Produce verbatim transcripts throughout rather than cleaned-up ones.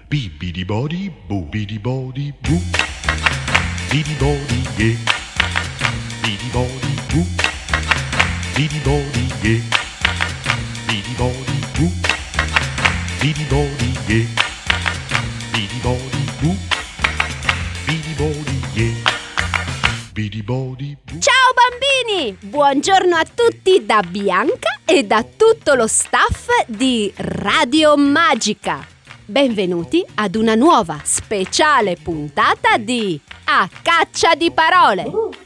Bibidi bodi, boobidi bodi, boo. Bidi bodi, yeah. Bidi bodi, boo. Bidi bodi, yeah. Bidi bodi, boo. Bidi bodi, yeah. Bidi bodi, boo. Bidi bodi, yeah. Bidi bodi, boo. Ciao bambini! Buongiorno a tutti da Bianca e da tutto lo staff di Radio Magica. Benvenuti ad una nuova speciale puntata di A Caccia di Parole.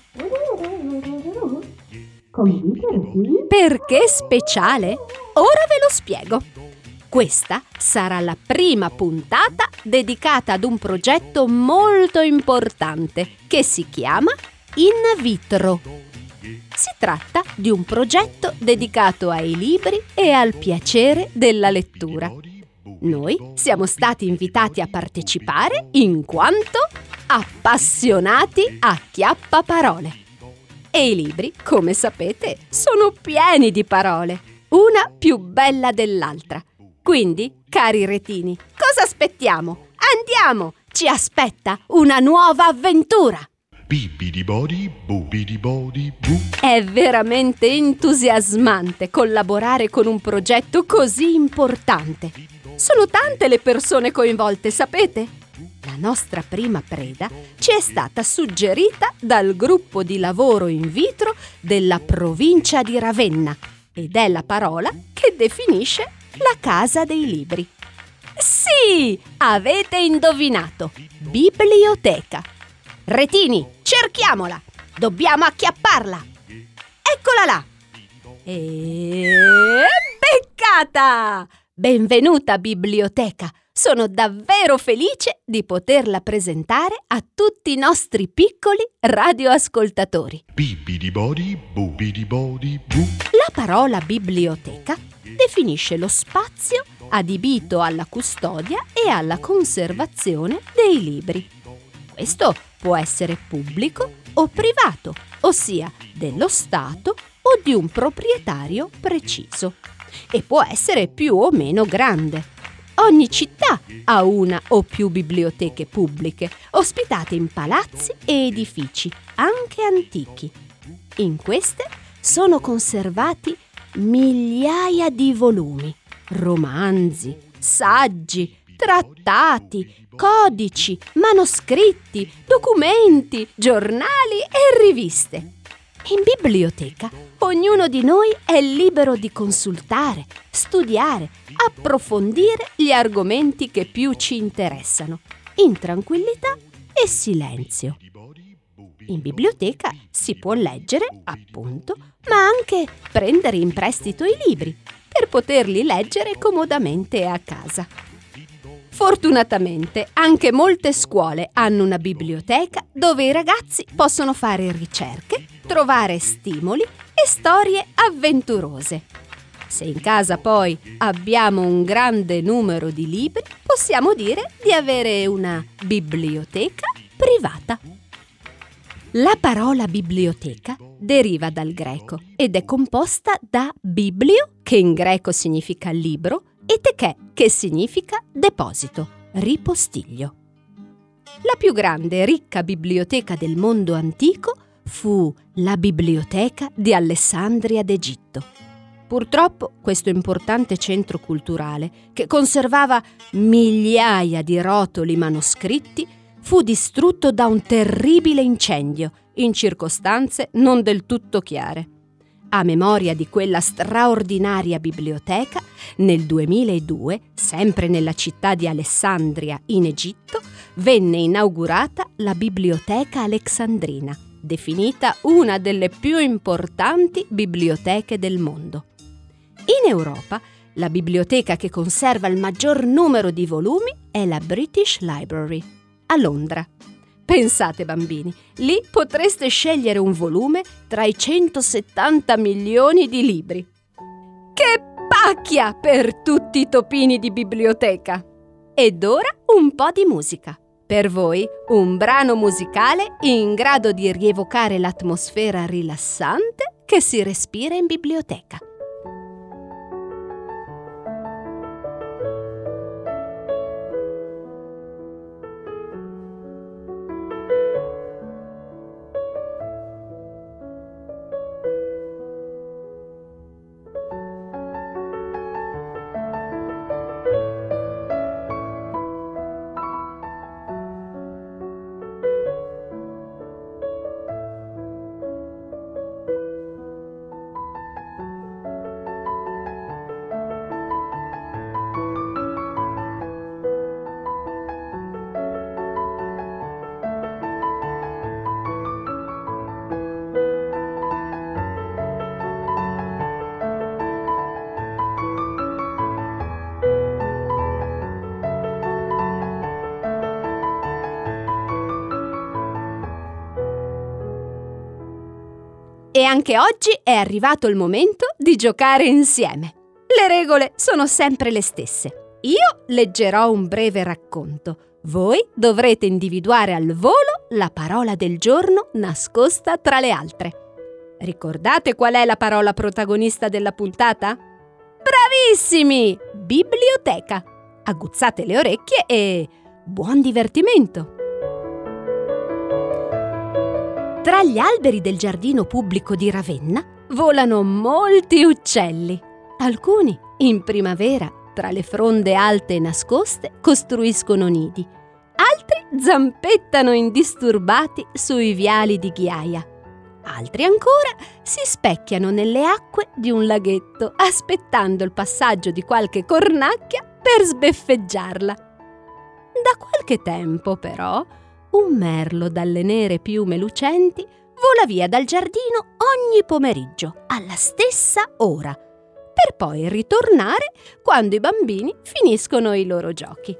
Perché speciale? Ora ve lo spiego. Questa sarà la prima puntata dedicata ad un progetto molto importante che si chiama In Vitro. Si tratta di un progetto dedicato ai libri e al piacere della lettura. Noi siamo stati invitati a partecipare in quanto appassionati acchiappaparole. E i libri, come sapete, sono pieni di parole, una più bella dell'altra. Quindi, cari retini, cosa aspettiamo? Andiamo! Ci aspetta una nuova avventura! Bibidi bodi, boobidi bodi, boo. È veramente entusiasmante collaborare con un progetto così importante. Sono tante le persone coinvolte, sapete? La nostra prima preda ci è stata suggerita dal gruppo di lavoro in vitro della provincia di Ravenna ed è la parola che definisce la casa dei libri. Sì, avete indovinato, biblioteca. Retini, cerchiamola! Dobbiamo acchiapparla! Eccola là! E... beccata! Benvenuta biblioteca! Sono davvero felice di poterla presentare a tutti i nostri piccoli radioascoltatori. Bibidi bodi, boobidi bodi, boo. La parola biblioteca definisce lo spazio adibito alla custodia e alla conservazione dei libri. Questo può essere pubblico o privato, ossia dello Stato o di un proprietario preciso, e può essere più o meno grande. Ogni città ha una o più biblioteche pubbliche, ospitate in palazzi e edifici, anche antichi. In queste sono conservati migliaia di volumi, romanzi, saggi, trattati, codici, manoscritti, documenti, giornali e riviste. In biblioteca ognuno di noi è libero di consultare, studiare, approfondire gli argomenti che più ci interessano, in tranquillità e silenzio. In biblioteca si può leggere, appunto, ma anche prendere in prestito i libri per poterli leggere comodamente a casa. Fortunatamente anche molte scuole hanno una biblioteca dove i ragazzi possono fare ricerche, trovare stimoli e storie avventurose. Se in casa poi abbiamo un grande numero di libri, possiamo dire di avere una biblioteca privata. La parola biblioteca deriva dal greco ed è composta da biblio, che in greco significa libro, e teché, che significa deposito, ripostiglio. La più grande e ricca biblioteca del mondo antico fu la Biblioteca di Alessandria d'Egitto. Purtroppo questo importante centro culturale, che conservava migliaia di rotoli manoscritti, fu distrutto da un terribile incendio in circostanze non del tutto chiare. A memoria di quella straordinaria biblioteca, nel duemiladue, sempre nella città di Alessandria in Egitto, venne inaugurata la Biblioteca Alexandrina, definita una delle più importanti biblioteche del mondo. In Europa, la biblioteca che conserva il maggior numero di volumi è la British Library, a Londra. Pensate bambini, lì potreste scegliere un volume tra i centosettanta milioni di libri. Che pacchia per tutti i topini di biblioteca! Ed ora un po' di musica. Per voi un brano musicale in grado di rievocare l'atmosfera rilassante che si respira in biblioteca. E anche oggi è arrivato il momento di giocare insieme. Le regole sono sempre le stesse. Io leggerò un breve racconto. Voi dovrete individuare al volo la parola del giorno nascosta tra le altre. Ricordate qual è la parola protagonista della puntata? Bravissimi! Biblioteca. Aguzzate le orecchie e buon divertimento! Tra gli alberi del giardino pubblico di Ravenna volano molti uccelli. Alcuni, in primavera, tra le fronde alte e nascoste, costruiscono nidi. Altri zampettano indisturbati sui viali di ghiaia. Altri ancora si specchiano nelle acque di un laghetto, aspettando il passaggio di qualche cornacchia per sbeffeggiarla. Da qualche tempo, però, un merlo dalle nere piume lucenti vola via dal giardino ogni pomeriggio alla stessa ora, per poi ritornare quando i bambini finiscono i loro giochi.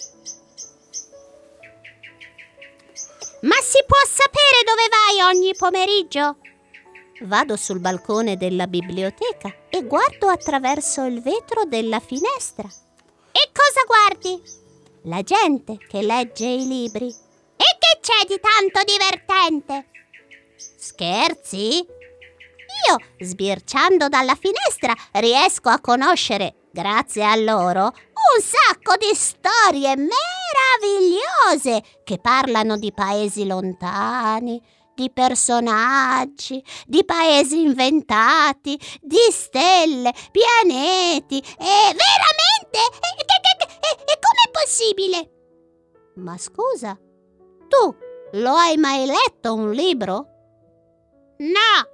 Ma si può sapere dove vai ogni pomeriggio? Vado sul balcone della biblioteca e guardo attraverso il vetro della finestra. E cosa guardi? La gente che legge i libri. E che c'è di tanto divertente? Scherzi? Io, sbirciando dalla finestra, riesco a conoscere, grazie a loro, un sacco di storie meravigliose che parlano di paesi lontani, di personaggi, di paesi inventati, di stelle, pianeti e veramente? E, e, e, e, e com'è possibile? Ma scusa, tu lo hai mai letto un libro? No!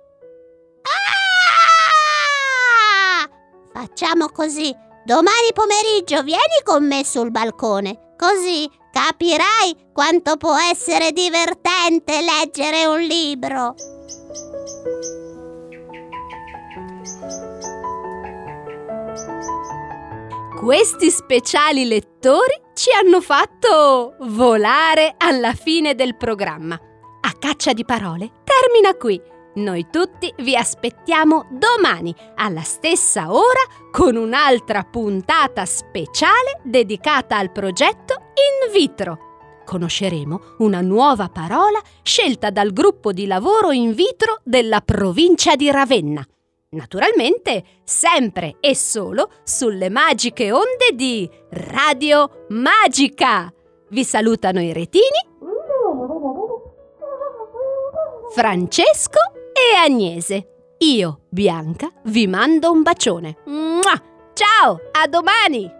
Ah! Facciamo così. Domani pomeriggio vieni con me sul balcone, così capirai quanto può essere divertente leggere un libro. Questi speciali lettori ci hanno fatto volare alla fine del programma. A caccia di parole termina qui. Noi tutti vi aspettiamo domani alla stessa ora con un'altra puntata speciale dedicata al progetto In Vitro. Conosceremo una nuova parola scelta dal gruppo di lavoro In Vitro della provincia di Ravenna. Naturalmente, sempre e solo sulle magiche onde di Radio Magica. Vi salutano i retini Francesco e Agnese. Io, Bianca, vi mando un bacione. Mua! Ciao, a domani!